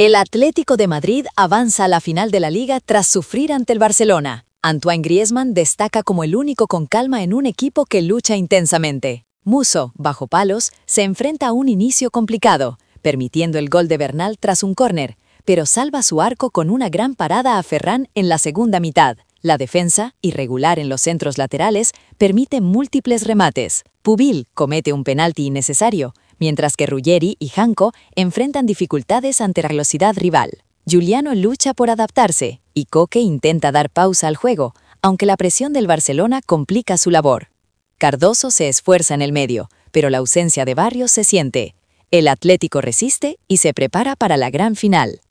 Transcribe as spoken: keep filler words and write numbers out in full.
El Atlético de Madrid avanza a la final de la Liga tras sufrir ante el Barcelona. Antoine Griezmann destaca como el único con calma en un equipo que lucha intensamente. Musso, bajo palos, se enfrenta a un inicio complicado, permitiendo el gol de Bernal tras un córner, pero salva su arco con una gran parada a Ferran en la segunda mitad. La defensa, irregular en los centros laterales, permite múltiples remates. Pubil comete un penalti innecesario, mientras que Ruggeri y Janko enfrentan dificultades ante la velocidad rival. Giuliano lucha por adaptarse y Koke intenta dar pausa al juego, aunque la presión del Barcelona complica su labor. Cardoso se esfuerza en el medio, pero la ausencia de Barrios se siente. El Atlético resiste y se prepara para la gran final.